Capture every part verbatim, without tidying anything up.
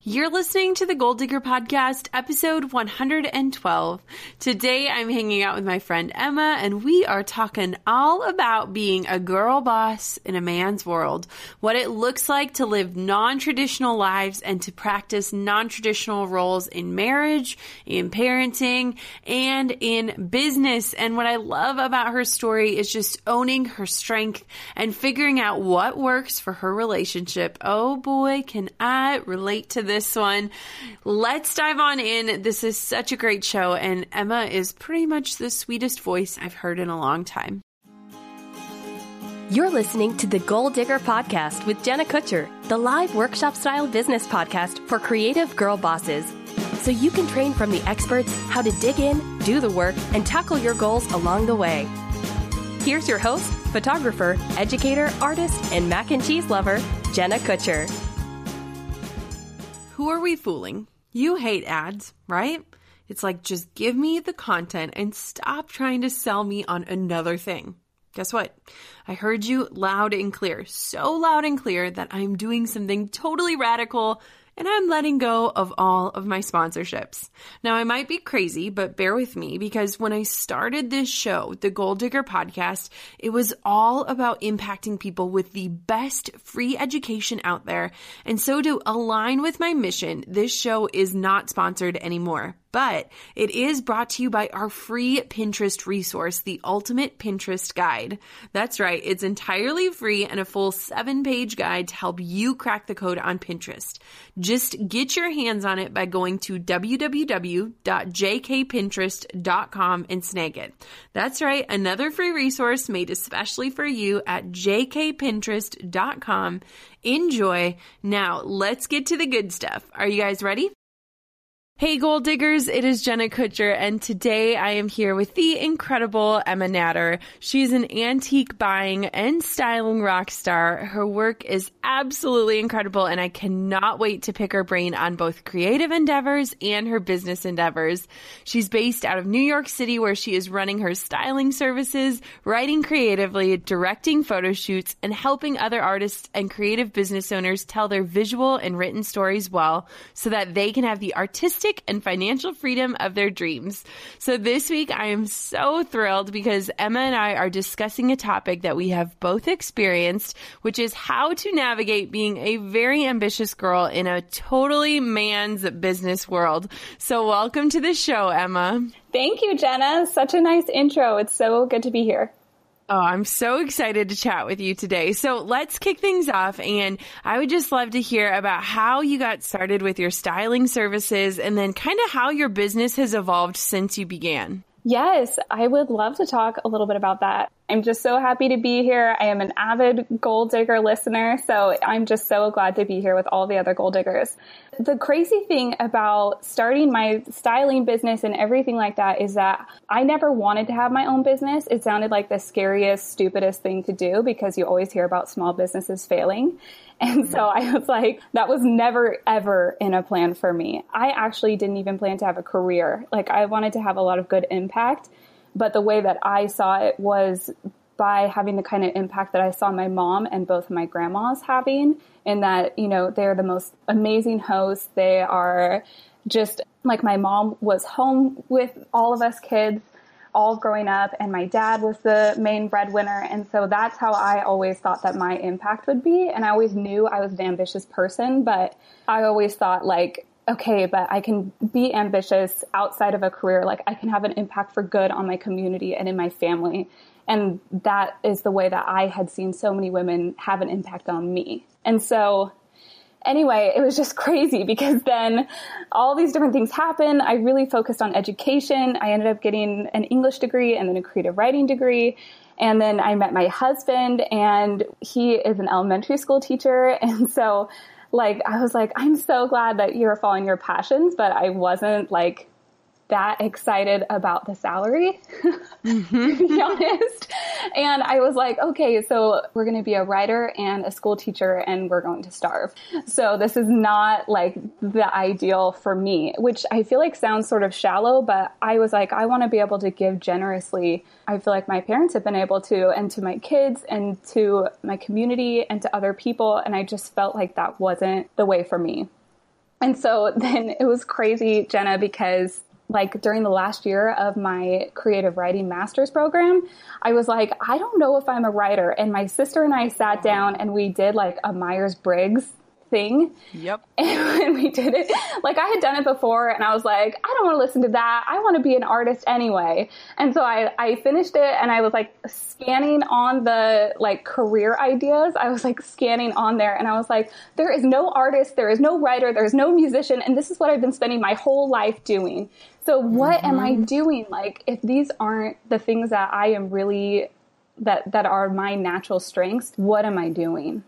You're listening to the Goal Digger Podcast, episode one hundred twelve. Today, I'm hanging out with my friend Emma, and we are talking all about being a girl boss in a man's world, what it looks like to live non-traditional lives and to practice non-traditional roles in marriage, in parenting, and in business. And what I love about her story is just owning her strength and figuring out what works for her relationship. Oh boy, can I relate to this. This one. Let's dive on in. This is such a great show, and Emma is pretty much the sweetest voice I've heard in a long time. You're listening to the Goal Digger Podcast with Jenna Kutcher, the live workshop-style business podcast for creative girl bosses. So you can train from the experts how to dig in, do the work, and tackle your goals along the way. Here's your host, photographer, educator, artist, and mac and cheese lover, Jenna Kutcher. Who are we fooling? You hate ads, right? It's like, just give me the content and stop trying to sell me on another thing. Guess what? I heard you loud and clear, so loud and clear that I'm doing something totally radical and I'm letting go of all of my sponsorships. Now, I might be crazy, but bear with me, because when I started this show, the Goal Digger Podcast, it was all about impacting people with the best free education out there. And so to align with my mission, this show is not sponsored anymore. But it is brought to you by our free Pinterest resource, the Ultimate Pinterest Guide. That's right, it's entirely free and a full seven-page guide to help you crack the code on Pinterest. Just get your hands on it by going to w w w dot j k pinterest dot com and snag it. That's right, another free resource made especially for you at j k pinterest dot com. Enjoy. Now, let's get to the good stuff. Are you guys ready? Hey Goal Diggers, it is Jenna Kutcher, and today I am here with the incredible Emma Natter. She's an antique buying and styling rock star. Her work is absolutely incredible, and I cannot wait to pick her brain on both creative endeavors and her business endeavors. She's based out of New York City, where she is running her styling services, writing creatively, directing photo shoots, and helping other artists and creative business owners tell their visual and written stories well, so that they can have the artistic and financial freedom of their dreams. So this week, I am so thrilled because Emma and I are discussing a topic that we have both experienced, which is how to navigate being a very ambitious girl in a totally man's business world. So welcome to the show, Emma. Thank you, Jenna. Such a nice intro. It's so good to be here. Oh, I'm so excited to chat with you today. So let's kick things off, and I would just love to hear about how you got started with your styling services and then kind of how your business has evolved since you began. Yes, I would love to talk a little bit about that. I'm just so happy to be here. I am an avid Goal Digger listener, so I'm just so glad to be here with all the other Goal Diggers. The crazy thing about starting my styling business and everything like that is that I never wanted to have my own business. It sounded like the scariest, stupidest thing to do because you always hear about small businesses failing. And so I was like, that was never, ever in a plan for me. I actually didn't even plan to have a career. Like, I wanted to have a lot of good impact. But the way that I saw it was by having the kind of impact that I saw my mom and both of my grandmas having, in that, you know, they're the most amazing hosts. They are just like, my mom was home with all of us kids all growing up, and my dad was the main breadwinner. And so that's how I always thought that my impact would be. And I always knew I was an ambitious person, but I always thought, like, okay, but I can be ambitious outside of a career. Like, I can have an impact for good on my community and in my family. And that is the way that I had seen so many women have an impact on me. And so anyway, it was just crazy because then all these different things happened. I really focused on education. I ended up getting an English degree and then a creative writing degree. And then I met my husband, and he is an elementary school teacher. And so, like, I was like, I'm so glad that you're following your passions, but I wasn't like that excited about the salary, mm-hmm. to be honest. And I was like, okay, so we're going to be a writer and a school teacher, and we're going to starve. So this is not like the ideal for me, which I feel like sounds sort of shallow, but I was like, I want to be able to give generously. I feel like my parents have been able to, and to my kids and to my community and to other people. And I just felt like that wasn't the way for me. And so then it was crazy, Jenna, because like during the last year of my creative writing master's program, I was like, I don't know if I'm a writer. And my sister and I sat down and we did like a Myers-Briggs thing. Yep. And we did it. Like I had done it before and I was like, I don't want to listen to that. I want to be an artist anyway. And so I, I finished it and I was like scanning on the like career ideas. I was like scanning on there and I was like, there is no artist, there is no writer, there is no musician. And this is what I've been spending my whole life doing. So what mm-hmm. am I doing? Like if these aren't the things that I am really that that are my natural strengths, what am I doing?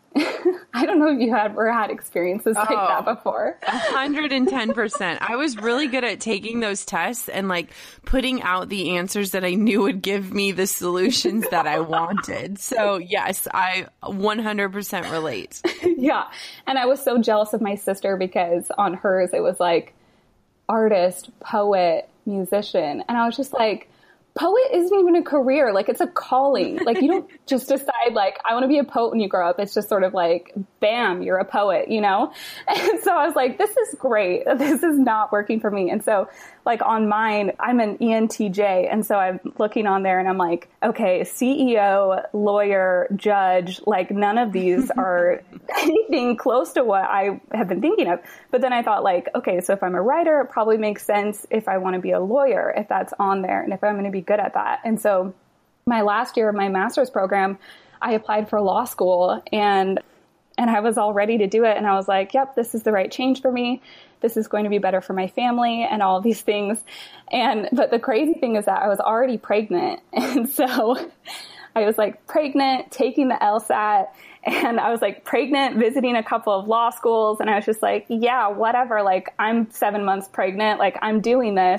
I don't know if you had ever had experiences like oh, that before. one hundred ten percent. I was really good at taking those tests and like putting out the answers that I knew would give me the solutions that I wanted. So yes, I one hundred percent relate. Yeah. And I was so jealous of my sister because on hers, it was like artist, poet, musician. And I was just like, poet isn't even a career. Like it's a calling. Like you don't just decide like, I want to be a poet when you grow up. It's just sort of like, bam, you're a poet, you know? And so I was like, this is great. This is not working for me. And so like on mine, I'm an E N T J. And so I'm looking on there and I'm like, okay, C E O, lawyer, judge, like none of these are anything close to what I have been thinking of. But then I thought like, okay, so if I'm a writer, it probably makes sense if I want to be a lawyer, if that's on there and if I'm going to be good at that. And so my last year of my master's program, I applied for law school and and I was all ready to do it. And I was like, yep, this is the right change for me. This is going to be better for my family and all these things. And, but the crazy thing is that I was already pregnant. And so I was like pregnant, taking the LSAT, and I was like pregnant, visiting a couple of law schools. And I was just like, yeah, whatever. Like I'm seven months pregnant. Like I'm doing this.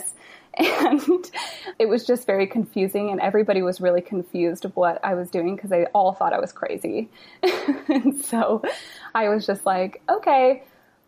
And it was just very confusing. And everybody was really confused of what I was doing because they all thought I was crazy. And so I was just like, okay,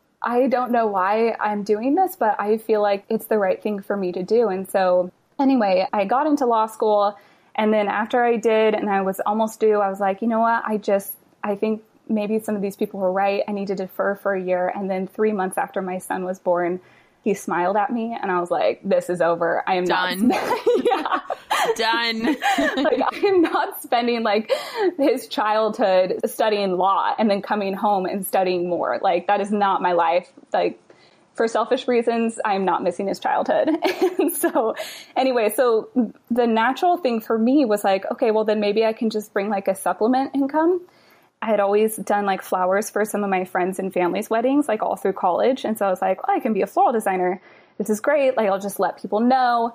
I don't know why I'm doing this, but I feel like it's the right thing for me to do. And so anyway, I got into law school. And then after I did, and I was almost due, I was like, you know what? I just, I think maybe some of these people were right. I need to defer for a year. And then three months after my son was born, he smiled at me and I was like, this is over. I am done. Not, yeah. Done. Like I am not spending like his childhood studying law and then coming home and studying more. Like that is not my life. Like for selfish reasons, I'm not missing his childhood. And so anyway, so the natural thing for me was like, okay, well then maybe I can just bring like a supplement income. I had always done like flowers for some of my friends and family's weddings, like all through college. And so I was like, oh, I can be a floral designer. This is great. Like, I'll just let people know.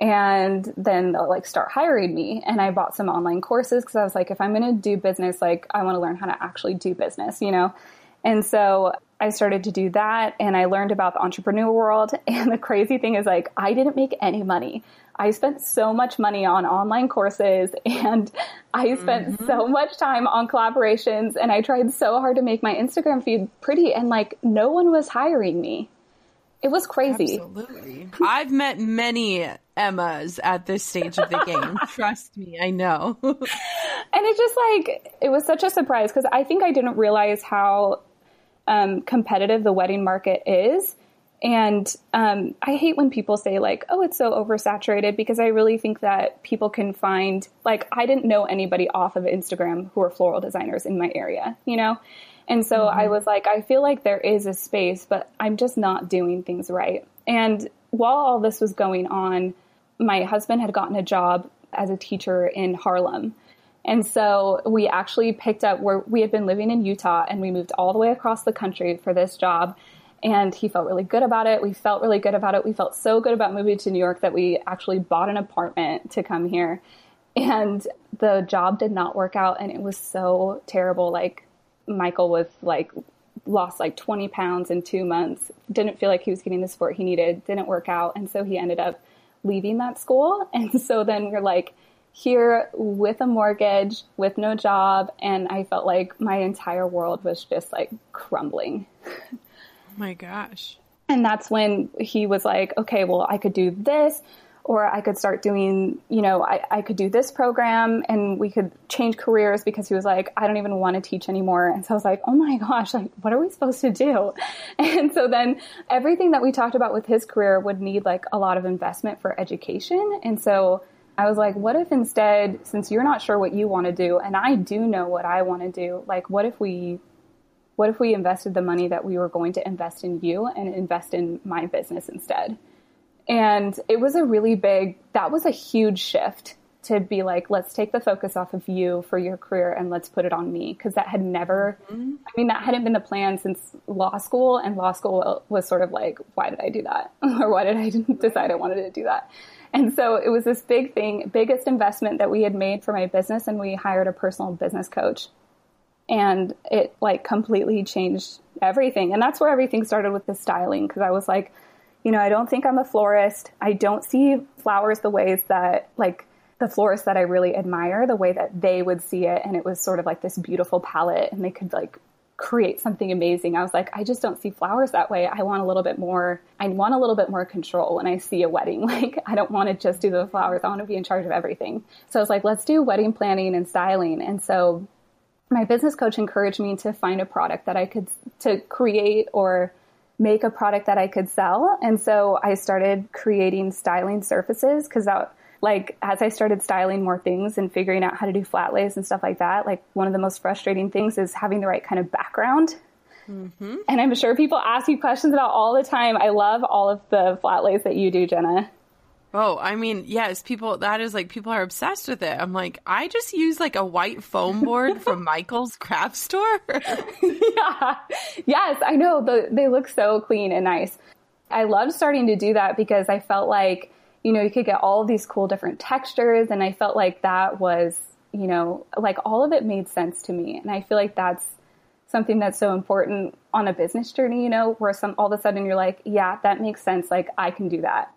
And then they'll like start hiring me. And I bought some online courses because I was like, if I'm going to do business, like I want to learn how to actually do business, you know? And so I started to do that and I learned about the entrepreneur world. And the crazy thing is like, I didn't make any money. I spent so much money on online courses and I spent mm-hmm. so much time on collaborations and I tried so hard to make my Instagram feed pretty and like no one was hiring me. It was crazy. Absolutely. I've met many Emmas at this stage of the game. Trust me, I know. And it just like, it was such a surprise because I think I didn't realize how um, competitive the wedding market is. And um, I hate when people say like, oh, it's so oversaturated because I really think that people can find, like, I didn't know anybody off of Instagram who are floral designers in my area, you know? And so mm-hmm. I was like, I feel like there is a space, but I'm just not doing things right. And while all this was going on, my husband had gotten a job as a teacher in Harlem. And so we actually picked up where we had been living in Utah and we moved all the way across the country for this job. And he felt really good about it. We felt really good about it. We felt so good about moving to New York that we actually bought an apartment to come here. And the job did not work out. And it was so terrible. Like Michael was like, lost like twenty pounds in two months. Didn't feel like he was getting the support he needed. Didn't work out. And so he ended up leaving that school. And so then we're like here with a mortgage, with no job. And I felt like my entire world was just like crumbling. Oh my gosh. And that's when he was like, okay, well, I could do this, Or I could start doing, you know, I, I could do this program and we could change careers, because he was like, I don't even want to teach anymore. And so I was like, oh my gosh, like, what are we supposed to do? And so then everything that we talked about with his career would need like a lot of investment for education. And so I was like, what if instead, since you're not sure what you want to do, and I do know what I want to do, like, what if we, what if we invested the money that we were going to invest in you and invest in my business instead? And it was a really big, that was a huge shift to be like, let's take the focus off of you for your career and let's put it on me. Cause that had never, mm-hmm. I mean, that hadn't been the plan since law school, and law school was sort of like, why did I do that? Or why did I decide I wanted to do that? And so it was this big thing, biggest investment that we had made for my business. And we hired a personal business coach, and it like completely changed everything. And that's where everything started with the styling. Cause I was like, you know, I don't think I'm a florist. I don't see flowers the ways that like the florists that I really admire, the way that they would see it. And it was sort of like this beautiful palette, and they could like create something amazing. I was like, I just don't see flowers that way. I want a little bit more, I want a little bit more control when I see a wedding. Like, I don't want to just do the flowers. I want to be in charge of everything. So I was like, let's do wedding planning and styling. And so my business coach encouraged me to find a product that I could, to create or make a product that I could sell. And so I started creating styling surfaces, because that, like, as I started styling more things and figuring out how to do flat lays and stuff like that, like, one of the most frustrating things is having the right kind of background. Mm-hmm. And I'm sure people ask you questions about all the time. I love all of the flat lays that you do, Jenna. Oh, I mean, yes, people, that is like, people are obsessed with it. I'm like, I just use like a white foam board from Michael's craft store. Yeah. Yes, I know. The, they look so clean and nice. I loved starting to do that because I felt like, you know, you could get all of these cool different textures. And I felt like that was, you know, like all of it made sense to me. And I feel like that's something that's so important on a business journey, you know, where some, all of a sudden you're like, yeah, that makes sense. Like, I can do that.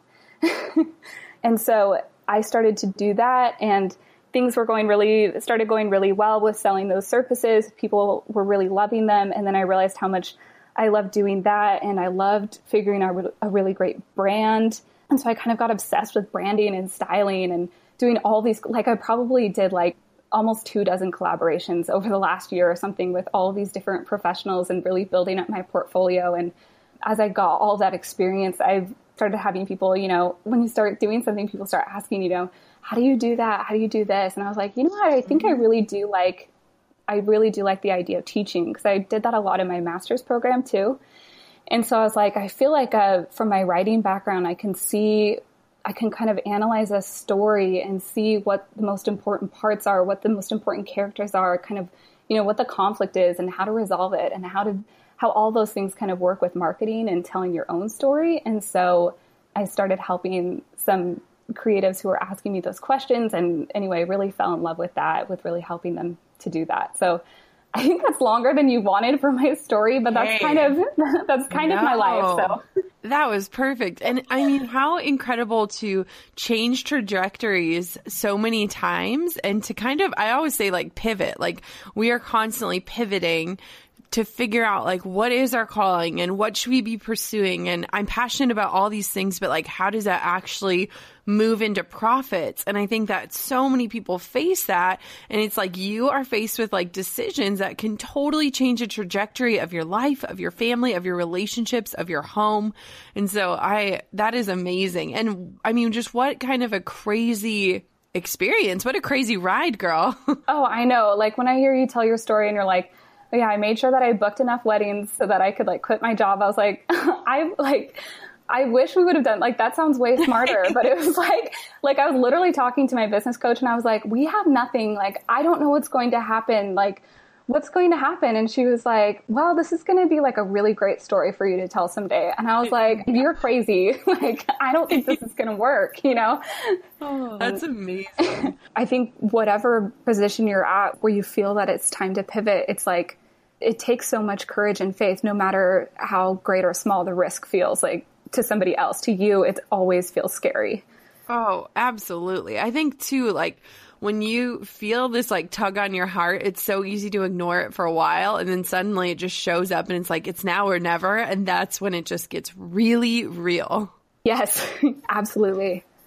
And so I started to do that, and things were going really, started going really well with selling those surfaces. People were really loving them. And then I realized how much I loved doing that. And I loved figuring out a really great brand. And so I kind of got obsessed with branding and styling and doing all these, like I probably did like almost two dozen collaborations over the last year or something with all of these different professionals, and really building up my portfolio. And as I got all that experience, I've started having people, you know, when you start doing something, people start asking, you know, how do you do that? How do you do this? And I was like, you know what? I think I really do like, I really do like the idea of teaching, because I did that a lot in my master's program too. And so I was like, I feel like uh, from my writing background, I can see, I can kind of analyze a story and see what the most important parts are, what the most important characters are, kind of, you know, what the conflict is and how to resolve it, and how to, how all those things kind of work with marketing and telling your own story. And so I started helping some creatives who were asking me those questions, and anyway, really fell in love with that, with really helping them to do that. So I think that's longer than you wanted for my story, but that's hey, kind of, that's kind no, of my life. So that was perfect. And I mean, how incredible to change trajectories so many times, and to kind of, I always say like pivot, like we are constantly pivoting to figure out like, what is our calling and what should we be pursuing? And I'm passionate about all these things, but like, how does that actually move into profits? And I think that so many people face that. And it's like, you are faced with like decisions that can totally change the trajectory of your life, of your family, of your relationships, of your home. And so I, that is amazing. And I mean, just what kind of a crazy experience, what a crazy ride, girl. Oh, I know. Like when I hear you tell your story and you're like, yeah, I made sure that I booked enough weddings so that I could like quit my job. I was like, I like, I wish we would have done like, that sounds way smarter, but it was like, like I was literally talking to my business coach and I was like, we have nothing. Like, I don't know what's going to happen. Like, what's going to happen? And she was like, well, this is going to be like a really great story for you to tell someday. And I was like, you're crazy. Like, I don't think this is going to work, you know? Oh, that's amazing. I think whatever position you're at where you feel that it's time to pivot, it's like, it takes so much courage and faith, no matter how great or small the risk feels like to somebody else. To you, it always feels scary. Oh, absolutely. I think too, like when you feel this like tug on your heart, it's so easy to ignore it for a while. And then suddenly it just shows up and it's like, it's now or never. And that's when it just gets really real. Yes, absolutely.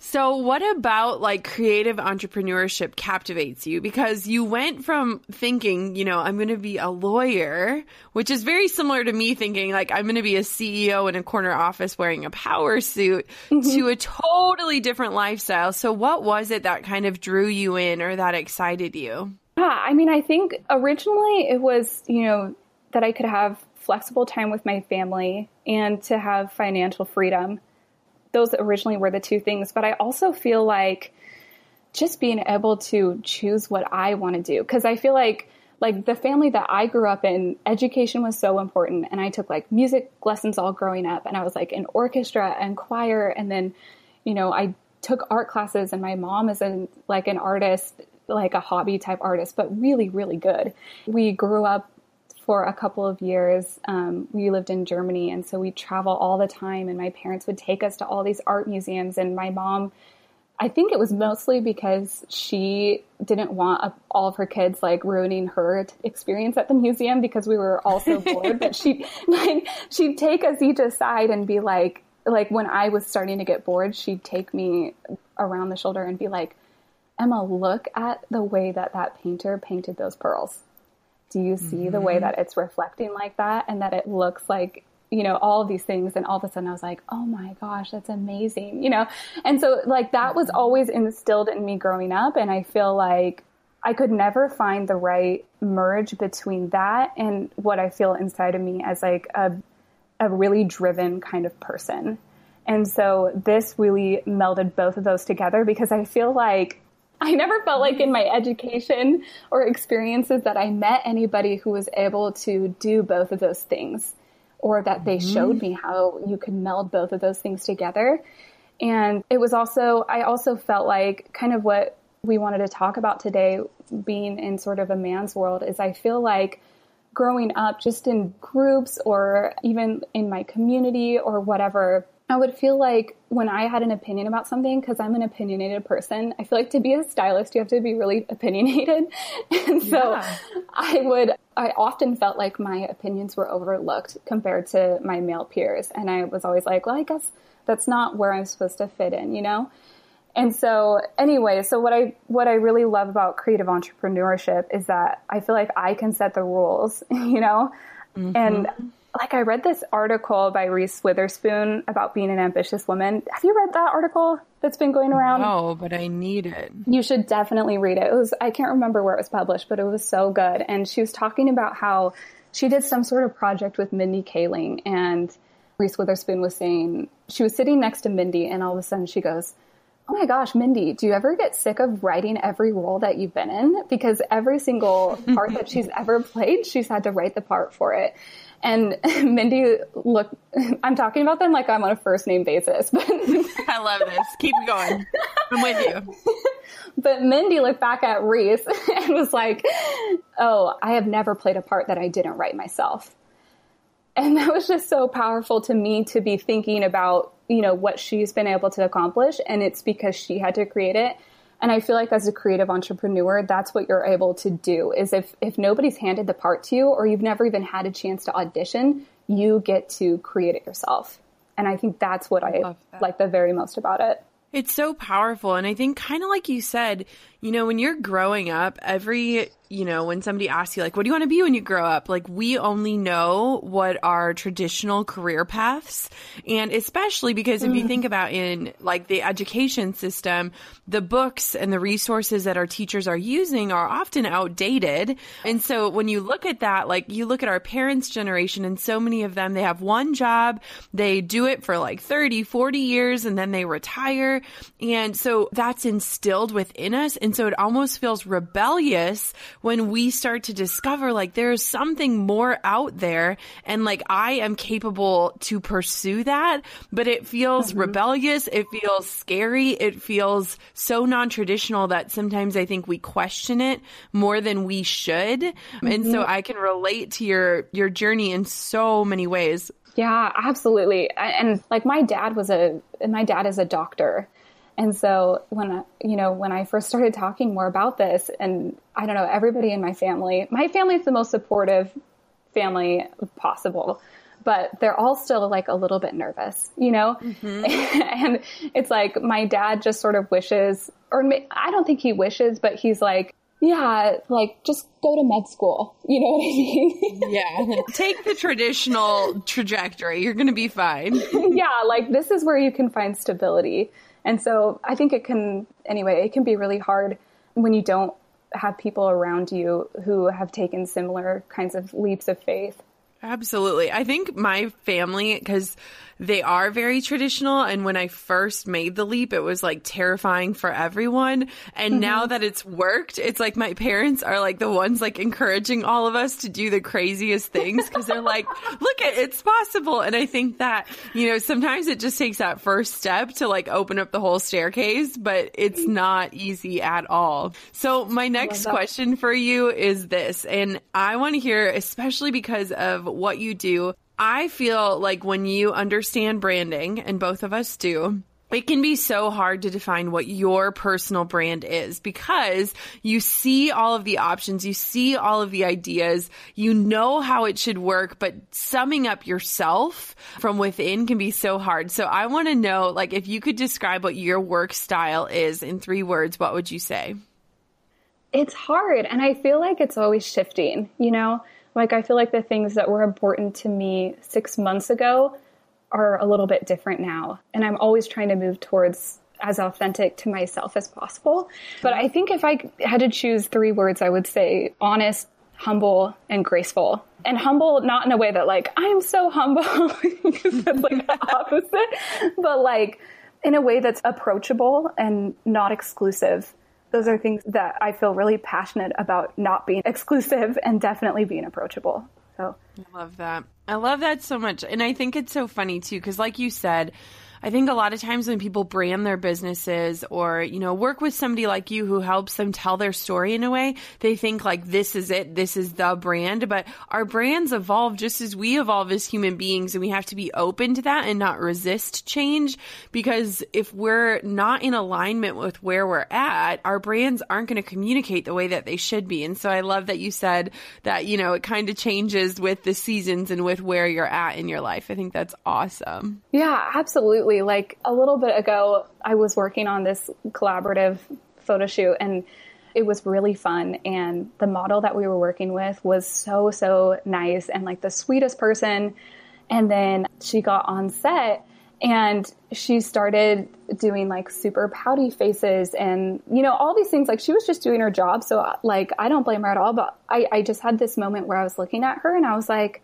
So what about like creative entrepreneurship captivates you? Because you went from thinking, you know, I'm going to be a lawyer, which is very similar to me thinking like I'm going to be a C E O in a corner office wearing a power suit, mm-hmm. to a totally different lifestyle. So what was it that kind of drew you in or that excited you? Yeah, I mean, I think originally it was, you know, that I could have flexible time with my family and to have financial freedom. Those originally were the two things. But I also feel like just being able to choose what I want to do, because I feel like like the family that I grew up in, education was so important. And I took like music lessons all growing up, and I was like in orchestra and choir. And then, you know, I took art classes, and my mom is an, like an artist, like a hobby type artist, but really, really good. We grew up for a couple of years. Um, we lived in Germany, and so we travel all the time, and my parents would take us to all these art museums. And my mom, I think it was mostly because she didn't want a, all of her kids like ruining her t- experience at the museum, because we were all so bored. But she like she'd take us each aside and be like, like when I was starting to get bored, she'd take me around the shoulder and be like, Emma, look at the way that that painter painted those pearls. Do you see mm-hmm. the way that it's reflecting like that, and that it looks like, you know, all of these things? And all of a sudden I was like, oh my gosh, that's amazing, you know? And so like that was always instilled in me growing up. And I feel like I could never find the right merge between that and what I feel inside of me as like a, a really driven kind of person. And so this really melded both of those together, because I feel like I never felt like in my education or experiences that I met anybody who was able to do both of those things, or that they mm-hmm. showed me how you could meld both of those things together. And it was also, I also felt like kind of what we wanted to talk about today, being in sort of a man's world, is I feel like growing up just in groups or even in my community or whatever, I would feel like when I had an opinion about something, because I'm an opinionated person, I feel like to be a stylist, you have to be really opinionated. And so yeah. I would, I often felt like my opinions were overlooked compared to my male peers. And I was always like, well, I guess that's not where I'm supposed to fit in, you know? And so anyway, so what I, what I really love about creative entrepreneurship is that I feel like I can set the rules, you know? Mm-hmm. And like I read this article by Reese Witherspoon about being an ambitious woman. Have you read that article that's been going around? No, but I need it. You should definitely read it. It was, I can't remember where it was published, but it was so good. And she was talking about how she did some sort of project with Mindy Kaling, and Reese Witherspoon was saying, she was sitting next to Mindy, and all of a sudden she goes, oh my gosh, Mindy, do you ever get sick of writing every role that you've been in? Because every single part that she's ever played, she's had to write the part for it. And Mindy, look, I'm talking about them like I'm on a first name basis. But I love this. Keep going. I'm with you. But Mindy looked back at Reese and was like, oh, I have never played a part that I didn't write myself. And that was just so powerful to me to be thinking about, you know, what she's been able to accomplish. And it's because she had to create it. And I feel like as a creative entrepreneur, that's what you're able to do, is if, if nobody's handed the part to you, or you've never even had a chance to audition, you get to create it yourself. And I think that's what I, I like the very most about it. It's so powerful. And I think kind of like you said, you know, when you're growing up, every, you know, when somebody asks you, like, what do you want to be when you grow up? Like, we only know what are traditional career paths. And especially because if you think about in like the education system, the books and the resources that our teachers are using are often outdated. And so when you look at that, like you look at our parents' generation, and so many of them, they have one job, they do it for like thirty, forty years, and then they retire. And so that's instilled within us. And so it almost feels rebellious when we start to discover like there's something more out there, and like I am capable to pursue that, but it feels mm-hmm. rebellious. It feels scary. It feels so non-traditional that sometimes I think we question it more than we should. Mm-hmm. And so I can relate to your, your journey in so many ways. Yeah, absolutely. And like my dad was a, my dad is a doctor. And so when, I, you know, when I first started talking more about this, and I don't know, everybody in my family, my family is the most supportive family possible, but they're all still like a little bit nervous, you know? Mm-hmm. And it's like my dad just sort of wishes, or I don't think he wishes, but he's like, yeah, like just go to med school. You know what I mean? Yeah. Take the traditional trajectory. You're going to be fine. Yeah. Like this is where you can find stability. And so I think it can, anyway, it can be really hard when you don't have people around you who have taken similar kinds of leaps of faith. Absolutely. I think my family, because they are very traditional, and when I first made the leap, it was like terrifying for everyone. And mm-hmm. now that it's worked, it's like my parents are like the ones like encouraging all of us to do the craziest things because they're like, look, it, it's possible. And I think that, you know, sometimes it just takes that first step to like open up the whole staircase, but it's not easy at all. So my next question for you is this, and I want to hear, especially because of what you do, I feel like when you understand branding, and both of us do, it can be so hard to define what your personal brand is because you see all of the options, you see all of the ideas, you know how it should work, but summing up yourself from within can be so hard. So I want to know, like, if you could describe what your work style is in three words, what would you say? It's hard. And I feel like it's always shifting, you know? Like, I feel like the things that were important to me six months ago are a little bit different now. And I'm always trying to move towards as authentic to myself as possible. But I think if I had to choose three words, I would say honest, humble, and graceful. And humble, not in a way that like, I'm so humble, because that's like the opposite, but like in a way that's approachable and not exclusive. Those are things that I feel really passionate about, not being exclusive and definitely being approachable. So I love that. I love that so much. And I think it's so funny too, because like you said, I think a lot of times when people brand their businesses or, you know, work with somebody like you who helps them tell their story in a way, they think like, this is it, this is the brand. But our brands evolve just as we evolve as human beings, and we have to be open to that and not resist change, because if we're not in alignment with where we're at, our brands aren't going to communicate the way that they should be. And so I love that you said that, you know, it kind of changes with the seasons and with where you're at in your life. I think that's awesome. Yeah, absolutely. Like a little bit ago, I was working on this collaborative photo shoot, and it was really fun. And the model that we were working with was so, so nice and like the sweetest person. And then she got on set and she started doing like super pouty faces and, you know, all these things. Like she was just doing her job. So like, I don't blame her at all. But I, I just had this moment where I was looking at her and I was like,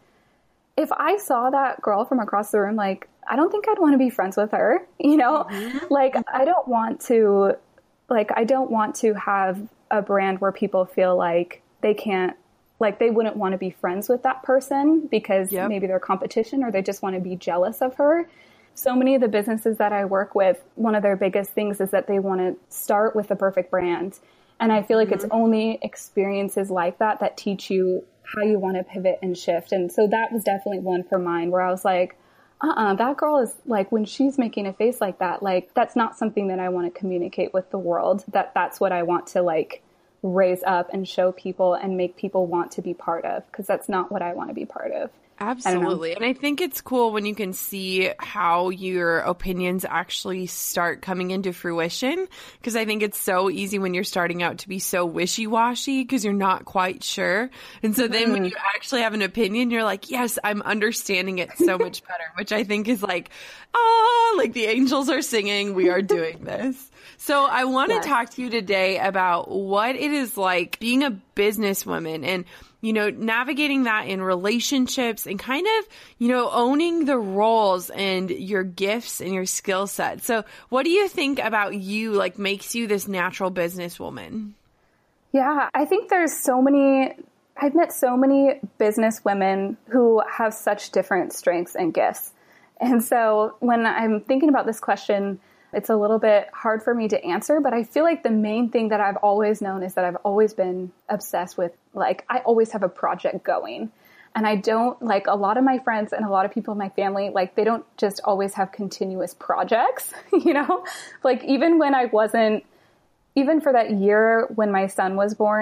if I saw that girl from across the room, like, I don't think I'd want to be friends with her, you know, mm-hmm. like, I don't want to, like, I don't want to have a brand where people feel like they can't, like, they wouldn't want to be friends with that person because yep. maybe they're competition or they just want to be jealous of her. So many of the businesses that I work with, one of their biggest things is that they want to start with the perfect brand. And I feel like mm-hmm. it's only experiences like that that teach you how you want to pivot and shift. And so that was definitely one for mine where I was like, uh-uh, that girl is like, when she's making a face like that, like, that's not something that I want to communicate with the world, that that's what I want to like raise up and show people and make people want to be part of, because that's not what I want to be part of. Absolutely. I and I think it's cool when you can see how your opinions actually start coming into fruition, because I think it's so easy when you're starting out to be so wishy-washy because you're not quite sure. And so then mm. when you actually have an opinion, you're like, yes, I'm understanding it so much better, which I think is like, oh, like the angels are singing, we are doing this. So I want to yes. talk to you today about what it is like being a businesswoman and, you know, navigating that in relationships and kind of, you know, owning the roles and your gifts and your skill set. So what do you think about you, like, makes you this natural businesswoman? Yeah, I think there's so many, I've met so many business women who have such different strengths and gifts. And so when I'm thinking about this question, it's a little bit hard for me to answer, but I feel like the main thing that I've always known is that I've always been obsessed with, like, I always have a project going. And I don't, like, a lot of my friends and a lot of people in my family, like, they don't just always have continuous projects, you know? Like, even when I wasn't, even for that year when my son was born,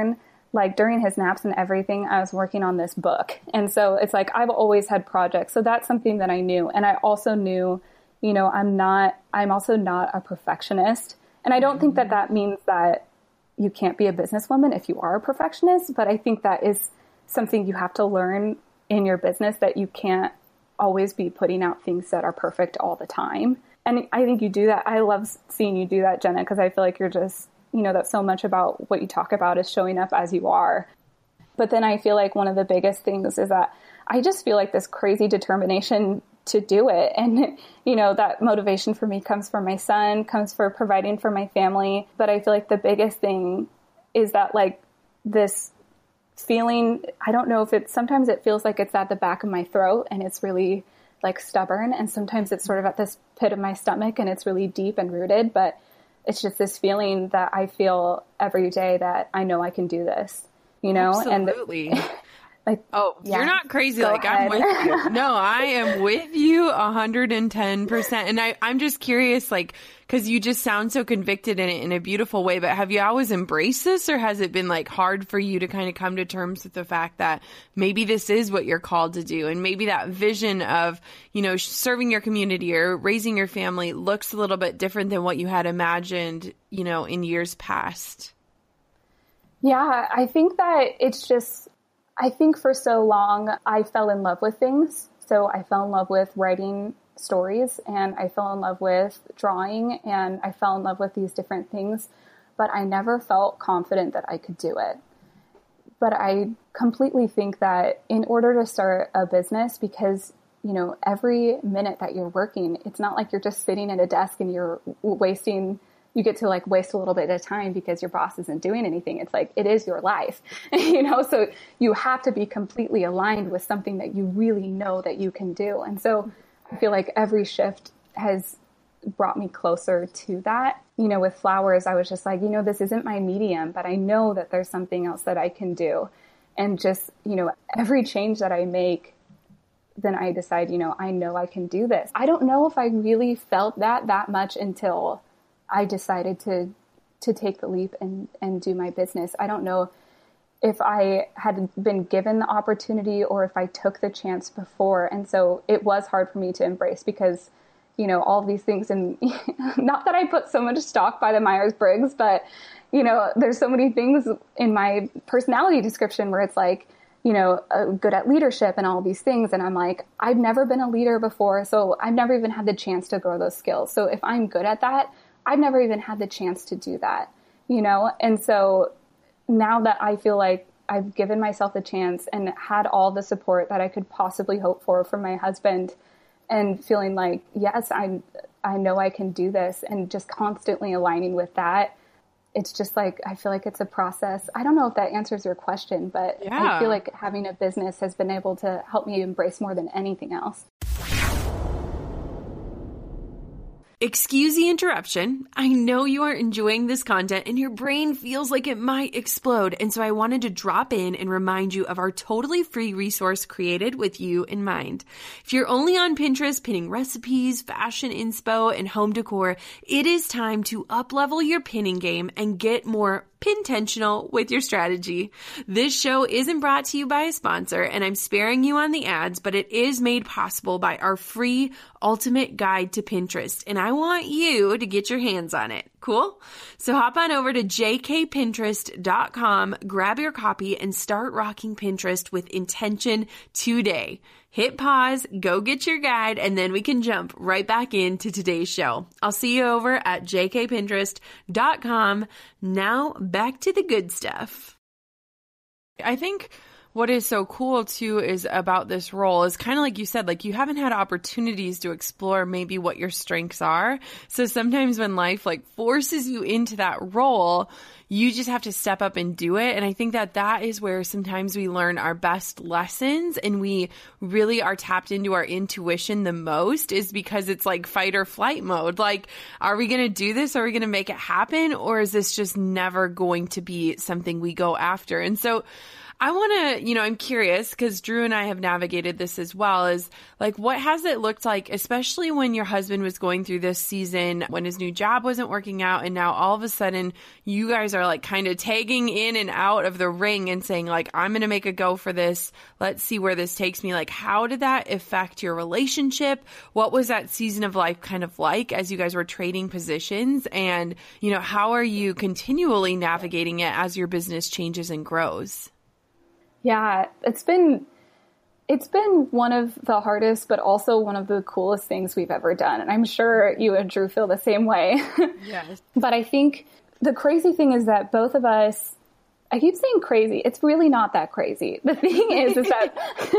like during his naps and everything, I was working on this book. And so it's like, I've always had projects. So that's something that I knew. And I also knew, you know, I'm not, I'm also not a perfectionist. And I don't mm-hmm. think that that means that you can't be a businesswoman if you are a perfectionist, but I think that is something you have to learn in your business, that you can't always be putting out things that are perfect all the time. And I think you do that. I love seeing you do that, Jenna, because I feel like you're just, you know, that's so much about what you talk about is showing up as you are. But then I feel like one of the biggest things is that I just feel like this crazy determination to do it. And, you know, that motivation for me comes from my son, comes for providing for my family. But I feel like the biggest thing is that like this feeling, I don't know if it's, sometimes it feels like it's at the back of my throat and it's really like stubborn. And sometimes it's sort of at this pit of my stomach and it's really deep and rooted. But it's just this feeling that I feel every day that I know I can do this, you know? Absolutely. And like, oh, yeah. You're not crazy. Go like ahead. I'm with you. No, I am with you one hundred ten percent. And I, I'm just curious, like, cause you just sound so convicted in it in a beautiful way, but have you always embraced this, or has it been like hard for you to kind of come to terms with the fact that maybe this is what you're called to do? And maybe that vision of, you know, serving your community or raising your family looks a little bit different than what you had imagined, you know, in years past. Yeah, I think that it's just, I think for so long I fell in love with things. So I fell in love with writing stories, and I fell in love with drawing, and I fell in love with these different things, but I never felt confident that I could do it. But I completely think that in order to start a business, because, you know, every minute that you're working, it's not like you're just sitting at a desk and you're wasting, you get to like waste a little bit of time because your boss isn't doing anything. It's like, it is your life, you know, so you have to be completely aligned with something that you really know that you can do. And so I feel like every shift has brought me closer to that. You know, with flowers, I was just like, you know, this isn't my medium, but I know that there's something else that I can do. And just, you know, every change that I make, then I decide, you know, I know I can do this. I don't know if I really felt that that much until I decided to to take the leap and, and do my business. I don't know if I had been given the opportunity or if I took the chance before. And so it was hard for me to embrace because, you know, all of these things, and not that I put so much stock by the Myers-Briggs, but, you know, there's so many things in my personality description where it's like, you know, uh, good at leadership and all these things. And I'm like, I've never been a leader before, so I've never even had the chance to grow those skills. So if I'm good at that, I've never even had the chance to do that, you know? And so now that I feel like I've given myself a chance and had all the support that I could possibly hope for from my husband, and feeling like, yes, I I know I can do this, and just constantly aligning with that, it's just like, I feel like it's a process. I don't know if that answers your question, but yeah. I feel like having a business has been able to help me embrace more than anything else. Excuse the interruption. I know you are enjoying this content and your brain feels like it might explode. And so I wanted to drop in and remind you of our totally free resource created with you in mind. If you're only on Pinterest pinning recipes, fashion inspo, and home decor, it is time to up-level your pinning game and get more pintentional with your strategy. This show isn't brought to you by a sponsor, and I'm sparing you on the ads, but it is made possible by our free ultimate guide to Pinterest, and I want you to get your hands on it. Cool? So hop on over to j k pinterest dot com, grab your copy, and start rocking Pinterest with intention today. Hit pause, go get your guide, and then we can jump right back into today's show. I'll see you over at j k pinterest dot com. Now back to the good stuff. I think what is so cool too is about this role is kind of like you said, like you haven't had opportunities to explore maybe what your strengths are. So sometimes when life like forces you into that role, you just have to step up and do it. And I think that that is where sometimes we learn our best lessons and we really are tapped into our intuition the most, is because it's like fight or flight mode. Like, are we going to do this? Are we going to make it happen? Or is this just never going to be something we go after? And so I want to, you know, I'm curious because Drew and I have navigated this as well, is like, what has it looked like, especially when your husband was going through this season, when his new job wasn't working out, and now all of a sudden you guys are are like kind of tagging in and out of the ring and saying like, I'm going to make a go for this. Let's see where this takes me. Like, how did that affect your relationship? What was that season of life kind of like as you guys were trading positions? And, you know, how are you continually navigating it as your business changes and grows? Yeah, it's been, it's been one of the hardest, but also one of the coolest things we've ever done. And I'm sure you and Drew feel the same way. Yes. But I think the crazy thing is that both of us, I keep saying crazy. It's really not that crazy. The thing is, is that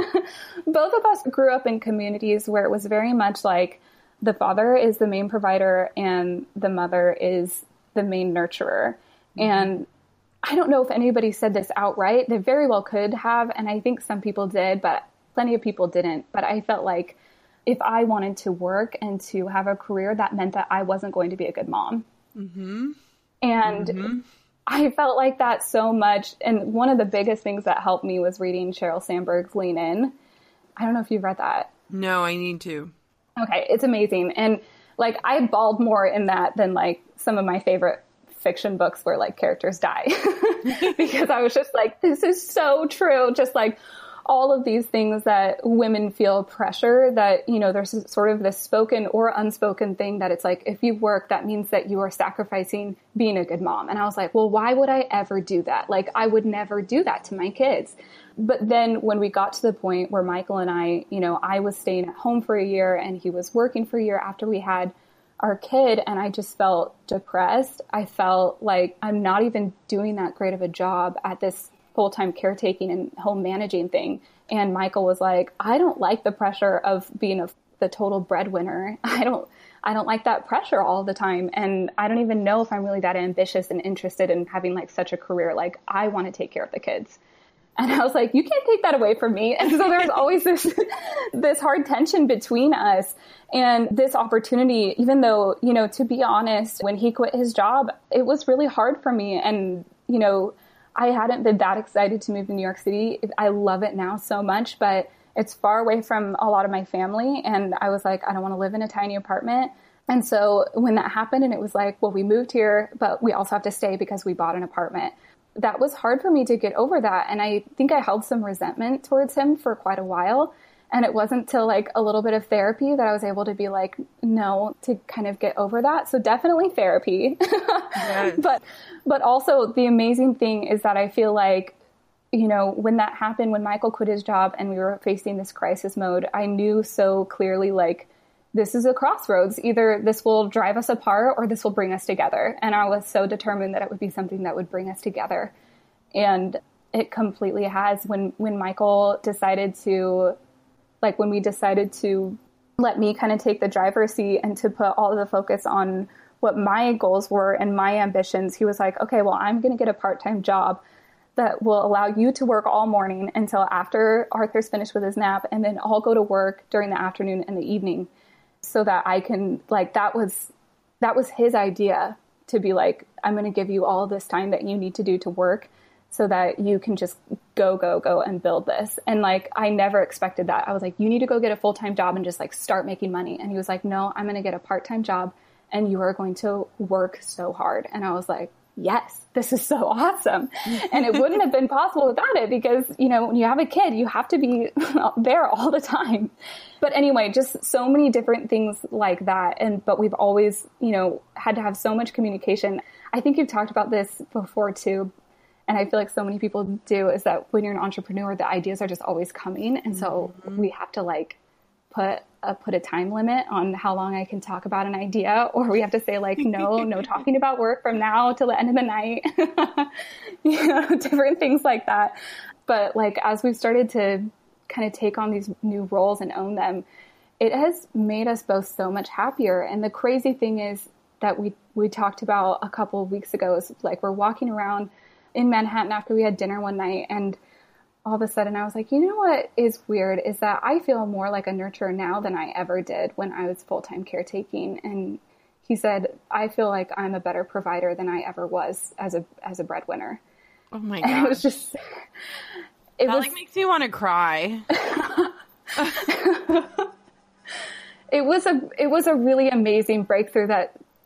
both of us grew up in communities where it was very much like the father is the main provider and the mother is the main nurturer. Mm-hmm. And I don't know if anybody said this outright. They very well could have. And I think some people did, but plenty of people didn't. But I felt like if I wanted to work and to have a career, that meant that I wasn't going to be a good mom. Mm-hmm. And mm-hmm. I felt like that so much. And one of the biggest things that helped me was reading Sheryl Sandberg's Lean In. I don't know if you've read that. No, I need to. Okay. It's amazing. And like, I bawled more in that than like some of my favorite fiction books where like characters die because I was just like, this is so true. Just like all of these things that women feel pressure that, you know, there's sort of this spoken or unspoken thing that it's like, if you work, that means that you are sacrificing being a good mom. And I was like, well, why would I ever do that? Like, I would never do that to my kids. But then when we got to the point where Michael and I, you know, I was staying at home for a year and he was working for a year after we had our kid, and I just felt depressed. I felt like I'm not even doing that great of a job at this full-time caretaking and home managing thing. And Michael was like, I don't like the pressure of being a, the total breadwinner. I don't, I don't like that pressure all the time. And I don't even know if I'm really that ambitious and interested in having like such a career. Like, I want to take care of the kids. And I was like, you can't take that away from me. And so there was always this, this hard tension between us. And this opportunity, even though, you know, to be honest, when he quit his job, it was really hard for me. And, you know, I hadn't been that excited to move to New York City. I love it now so much, but it's far away from a lot of my family. And I was like, I don't want to live in a tiny apartment. And so when that happened and it was like, well, we moved here, but we also have to stay because we bought an apartment. That was hard for me to get over that. And I think I held some resentment towards him for quite a while. And it wasn't till like a little bit of therapy that I was able to be like, no, to kind of get over that. So definitely therapy. Yes. But, but also the amazing thing is that I feel like, you know, when that happened, when Michael quit his job and we were facing this crisis mode, I knew so clearly, like, this is a crossroads. Either this will drive us apart or this will bring us together. And I was so determined that it would be something that would bring us together. And it completely has. When, when Michael decided to, like when we decided to let me kind of take the driver's seat and to put all of the focus on what my goals were and my ambitions, he was like, okay, well, I'm going to get a part-time job that will allow you to work all morning until after Arthur's finished with his nap. And then I'll go to work during the afternoon and the evening. So that I can, like, that was, that was his idea, to be like, I'm going to give you all this time that you need to do to work so that you can just go, go, go and build this. And like, I never expected that. I was like, you need to go get a full-time job and just like start making money. And he was like, no, I'm going to get a part-time job and you are going to work so hard. And I was like, yes, this is so awesome. And it wouldn't have been possible without it because, you know, when you have a kid, you have to be there all the time. But anyway, just so many different things like that. And, but we've always, you know, had to have so much communication. I think you've talked about this before too. And I feel like so many people do, is that when you're an entrepreneur, the ideas are just always coming. And so mm-hmm. we have to like put a, put a time limit on how long I can talk about an idea, or we have to say like, no, no talking about work from now till the end of the night, you know, different things like that. But like, as we've started to kind of take on these new roles and own them, it has made us both so much happier. And the crazy thing is that we, we talked about a couple of weeks ago is like, we're walking around in Manhattan after we had dinner one night, and all of a sudden I was like, you know what is weird is that I feel more like a nurturer now than I ever did when I was full-time caretaking. And he said, I feel like I'm a better provider than I ever was as a, as a breadwinner. Oh my God. It was just, it that was, like makes me want to cry. It was a, it was a really amazing breakthrough that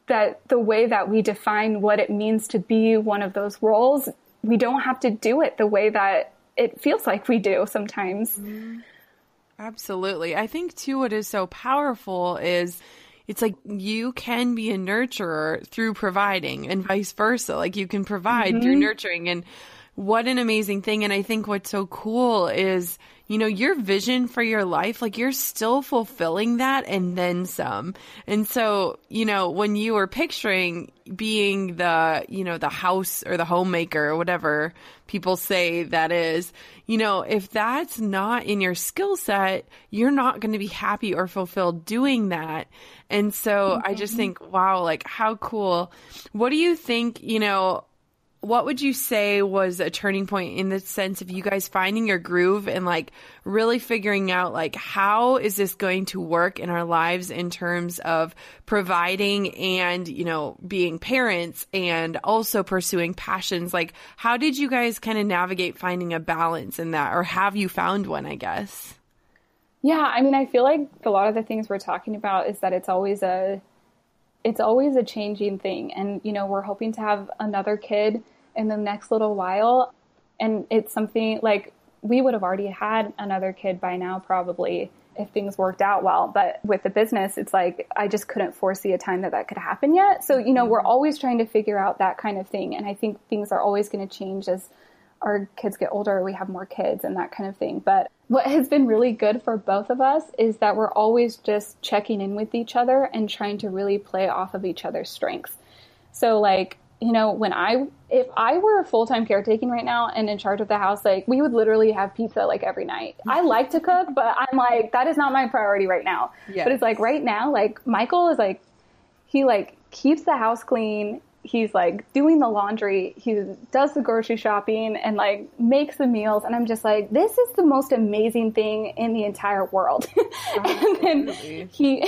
that the way that we define what it means to be one of those roles, we don't have to do it the way that it feels like we do sometimes. Mm-hmm. Absolutely. I think too, what is so powerful is it's like you can be a nurturer through providing and vice versa. Like you can provide mm-hmm. through nurturing, and what an amazing thing. And I think what's so cool is, you know, your vision for your life, like you're still fulfilling that and then some. And so, you know, when you were picturing being the, you know, the house or the homemaker or whatever people say that is, you know, if that's not in your skill set, you're not going to be happy or fulfilled doing that. And so mm-hmm. I just think, wow, like how cool. What do you think, you know, what would you say was a turning point in the sense of you guys finding your groove and like really figuring out like how is this going to work in our lives in terms of providing and, you know, being parents and also pursuing passions? Like how did you guys kind of navigate finding a balance in that, or have you found one, I guess? Yeah, I mean, I feel like a lot of the things we're talking about is that it's always a it's always a changing thing. And, you know, we're hoping to have another kid in the next little while. And it's something like we would have already had another kid by now, probably, if things worked out well. But with the business, it's like, I just couldn't foresee a time that that could happen yet. So, you know, we're always trying to figure out that kind of thing. And I think things are always going to change as our kids get older, we have more kids and that kind of thing. But what has been really good for both of us is that we're always just checking in with each other and trying to really play off of each other's strengths. So like, you know, when I, if I were full-time caretaking right now and in charge of the house, like we would literally have pizza like every night. I like to cook, but I'm like, that is not my priority right now. Yes. But it's like right now, like Michael is like, he like keeps the house clean. He's like doing the laundry. He does the grocery shopping and like makes the meals. And I'm just like, this is the most amazing thing in the entire world. And then he,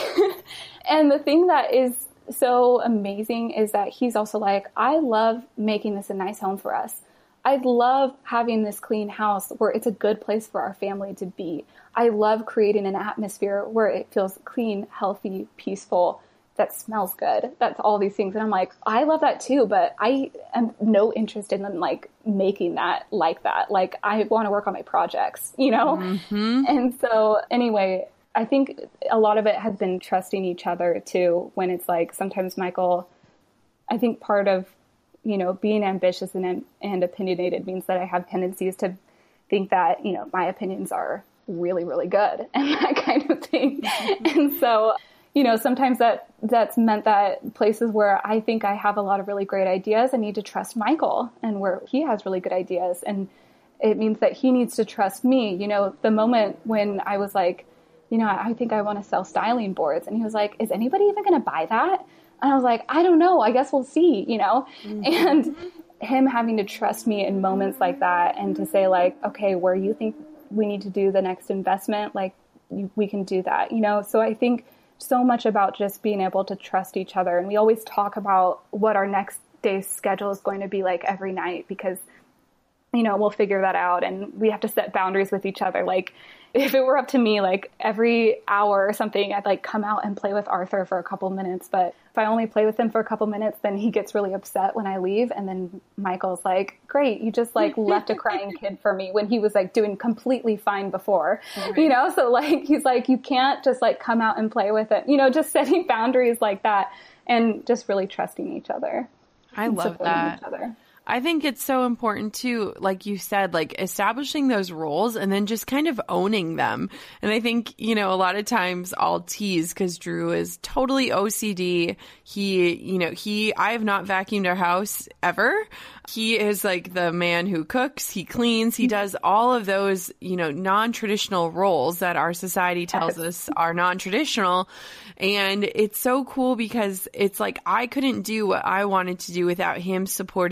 and the thing that is so amazing is that he's also like, I love making this a nice home for us. I love having this clean house where it's a good place for our family to be. I love creating an atmosphere where it feels clean, healthy, peaceful, that smells good. That's all these things. And I'm like, I love that too, but I am no interest in like making that like that. Like I want to work on my projects, you know? Mm-hmm. And so anyway, I think a lot of it has been trusting each other too, when it's like sometimes Michael, I think part of, you know, being ambitious and, and opinionated means that I have tendencies to think that, you know, my opinions are really, really good and that kind of thing. Mm-hmm. And so, you know, sometimes that that's meant that places where I think I have a lot of really great ideas, I need to trust Michael, and where he has really good ideas. And it means that he needs to trust me. You know, the moment when I was like, you know, I think I want to sell styling boards. And he was like, is anybody even going to buy that? And I was like, I don't know. I guess we'll see, you know, mm-hmm. and him having to trust me in moments like that and to say like, okay, where you think we need to do the next investment, like you, we can do that, you know? So I think so much about just being able to trust each other. And we always talk about what our next day's schedule is going to be like every night, because, you know, we'll figure that out and we have to set boundaries with each other. Like if it were up to me, like every hour or something, I'd like come out and play with Arthur for a couple minutes. But if I only play with him for a couple minutes, then he gets really upset when I leave. And then Michael's like, great, you just like left a crying kid for me when he was like doing completely fine before, right. You know? So like, he's like, you can't just like come out and play with it, you know, just setting boundaries like that and just really trusting each other. I love that. Each other. I think it's so important too, like you said, like establishing those roles and then just kind of owning them. And I think, you know, a lot of times I'll tease because Drew is totally O C D. He, you know, he, I have not vacuumed our house ever. He is like the man who cooks, he cleans, he does all of those, you know, non-traditional roles that our society tells us are non-traditional. And it's so cool because it's like I couldn't do what I wanted to do without him supporting in those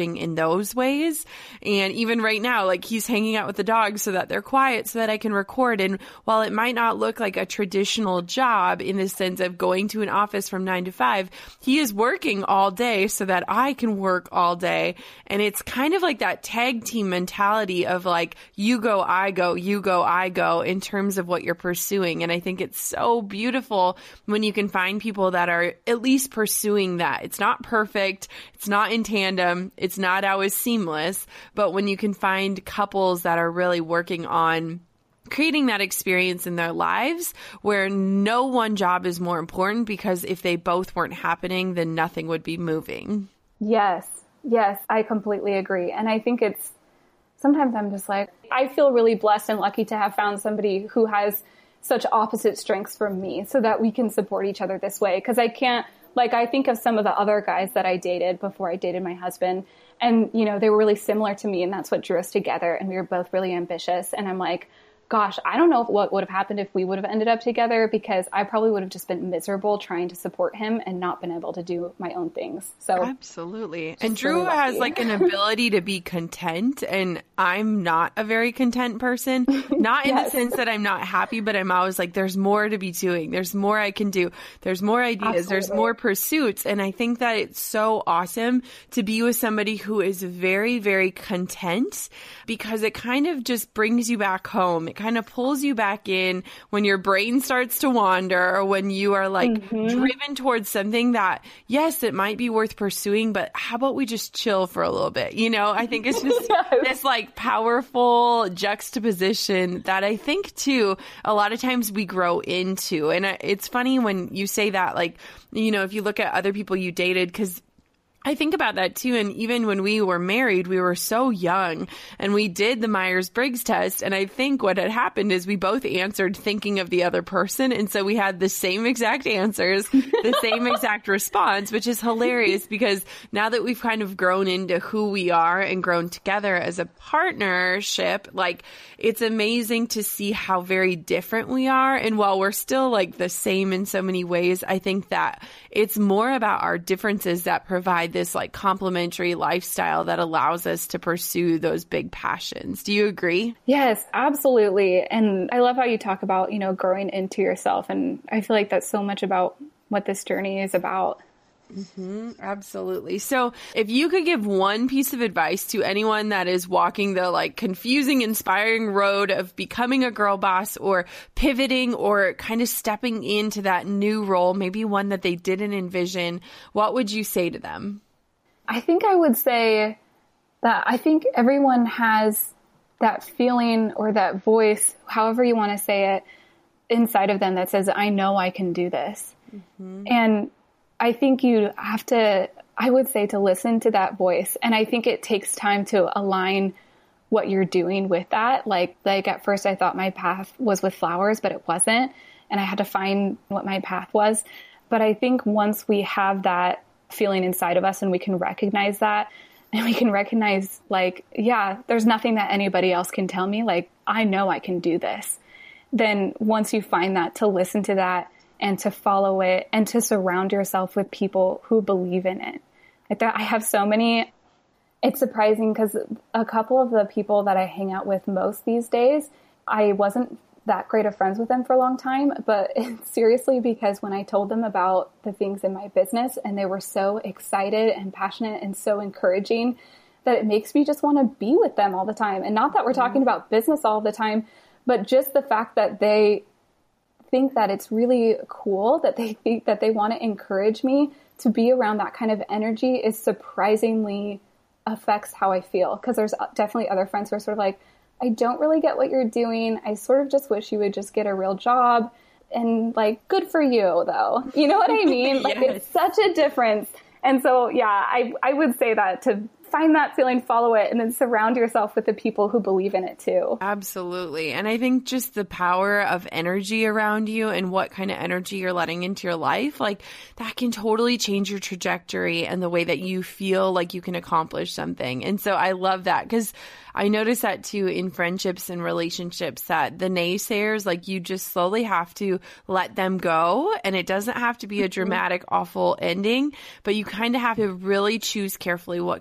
those ways. And even right now, like he's hanging out with the dogs so that they're quiet so that I can record. And while it might not look like a traditional job in the sense of going to an office from nine to five, he is working all day so that I can work all day. And it's kind of like that tag team mentality of like, you go, I go, you go, I go in terms of what you're pursuing. And I think it's so beautiful when you can find people that are at least pursuing that. It's not perfect. It's not in tandem. It's not always seamless. But when you can find couples that are really working on creating that experience in their lives where no one job is more important, because if they both weren't happening, then nothing would be moving. Yes. Yes, I completely agree. And I think it's, sometimes I'm just like, I feel really blessed and lucky to have found somebody who has such opposite strengths from me so that we can support each other this way. Because I can't, like, I think of some of the other guys that I dated before I dated my husband, and, you know, they were really similar to me, and that's what drew us together. And we were both really ambitious. And I'm like, gosh, I don't know if, what would have happened if we would have ended up together, because I probably would have just been miserable trying to support him and not been able to do my own things. So absolutely. And Drew really has like an ability to be content, and I'm not a very content person, not in yes. the sense that I'm not happy, but I'm always like, there's more to be doing. There's more I can do. There's more ideas. Absolutely. There's more pursuits. And I think that it's so awesome to be with somebody who is very, very content, because it kind of just brings you back home. It kind of pulls you back in when your brain starts to wander, or when you are like mm-hmm. driven towards something that, yes, it might be worth pursuing, but how about we just chill for a little bit? You know, I think it's just yes. this like powerful juxtaposition that I think too, a lot of times we grow into. And it's funny when you say that, like, you know, if you look at other people you dated, because I think about that too. And even when we were married, we were so young, and we did the Myers-Briggs test. And I think what had happened is we both answered thinking of the other person. And so we had the same exact answers, the same exact response, which is hilarious, because now that we've kind of grown into who we are and grown together as a partnership, like, it's amazing to see how very different we are. And while we're still like the same in so many ways, I think that it's more about our differences that provide this like complementary lifestyle that allows us to pursue those big passions. Do you agree? Yes, absolutely. And I love how you talk about, you know, growing into yourself. And I feel like that's so much about what this journey is about. Mm-hmm, absolutely. So if you could give one piece of advice to anyone that is walking the like confusing, inspiring road of becoming a girl boss, or pivoting, or kind of stepping into that new role, maybe one that they didn't envision, what would you say to them? I think I would say that I think everyone has that feeling or that voice, however you want to say it, inside of them that says, I know I can do this. Mm-hmm. And I think you have to, I would say, to listen to that voice. And I think it takes time to align what you're doing with that. Like, like at first I thought my path was with flowers, but it wasn't. And I had to find what my path was. But I think once we have that feeling inside of us and we can recognize that, and we can recognize like, yeah, there's nothing that anybody else can tell me. Like, I know I can do this. Then once you find that, to listen to that and to follow it, and to surround yourself with people who believe in it. Like that, I have so many, it's surprising because a couple of the people that I hang out with most these days, I wasn't that great of friends with them for a long time, but it's seriously because when I told them about the things in my business, and they were so excited and passionate and so encouraging, that it makes me just want to be with them all the time. And not that we're talking about business all the time, but just the fact that they think that it's really cool, that they think that they want to encourage me to be around that kind of energy, is surprisingly affects how I feel. Because there's definitely other friends who are sort of like, I don't really get what you're doing. I sort of just wish you would just get a real job. And like, good for you though. You know what I mean? Like, yes. It's such a difference. And so, yeah, I, I would say that to find that feeling, follow it, and then surround yourself with the people who believe in it too. Absolutely. And I think just the power of energy around you and what kind of energy you're letting into your life, like that can totally change your trajectory and the way that you feel like you can accomplish something. And so I love that, because I notice that too in friendships and relationships, that the naysayers, like you just slowly have to let them go. And it doesn't have to be a dramatic, awful ending, but you kind of have to really choose carefully what kind of energy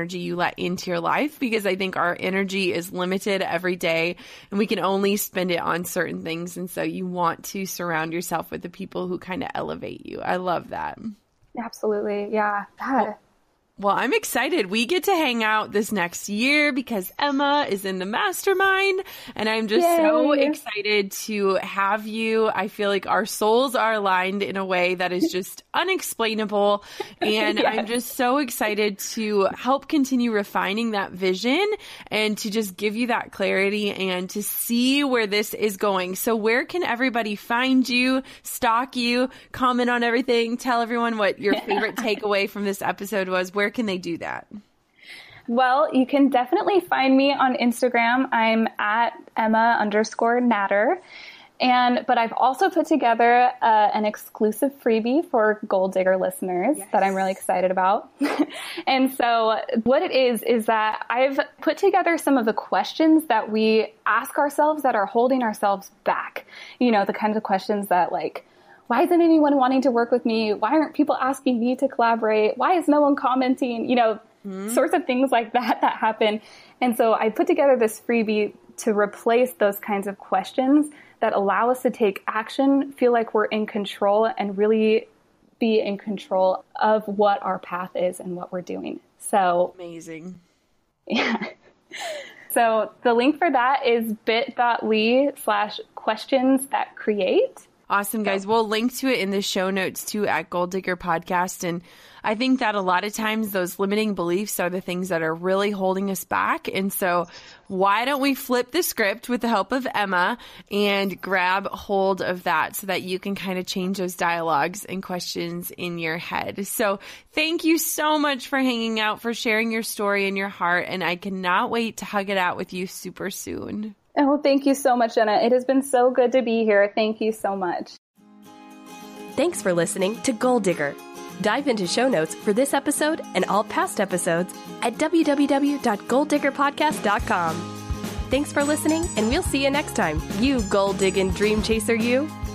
energy you let into your life, because I think our energy is limited every day and we can only spend it on certain things. And so you want to surround yourself with the people who kind of elevate you. I love that. Absolutely. Yeah. That. Well, I'm excited. We get to hang out this next year because Emma is in the mastermind, and I'm just Yay. so excited to have you. I feel like our souls are aligned in a way that is just unexplainable, and yes. I'm just so excited to help continue refining that vision and to just give you that clarity and to see where this is going. So where can everybody find you, stalk you, comment on everything, tell everyone what your favorite takeaway from this episode was? Where Where can they do that? Well, you can definitely find me on Instagram. I'm at Emma underscore Natter. And, but I've also put together uh, an exclusive freebie for Goal Digger listeners yes. that I'm really excited about. And so what it is, is that I've put together some of the questions that we ask ourselves that are holding ourselves back. You know, the kinds of questions that like, why isn't anyone wanting to work with me? Why aren't people asking me to collaborate? Why is no one commenting? You know, mm-hmm. sorts of things like that that happen. And so I put together this freebie to replace those kinds of questions that allow us to take action, feel like we're in control, and really be in control of what our path is and what we're doing. So amazing. Yeah. So the link for that is bit.ly slash questions that create. Awesome, guys. We'll link to it in the show notes too at Goal Digger Podcast. And I think that a lot of times those limiting beliefs are the things that are really holding us back. And so why don't we flip the script with the help of Emma and grab hold of that so that you can kind of change those dialogues and questions in your head. So thank you so much for hanging out, for sharing your story and your heart. And I cannot wait to hug it out with you super soon. Oh, thank you so much, Jenna. It has been so good to be here. Thank you so much. Thanks for listening to Goal Digger. Dive into show notes for this episode and all past episodes at w w w dot goal digger podcast dot com. Thanks for listening, and we'll see you next time. You goal digging dream chaser, you.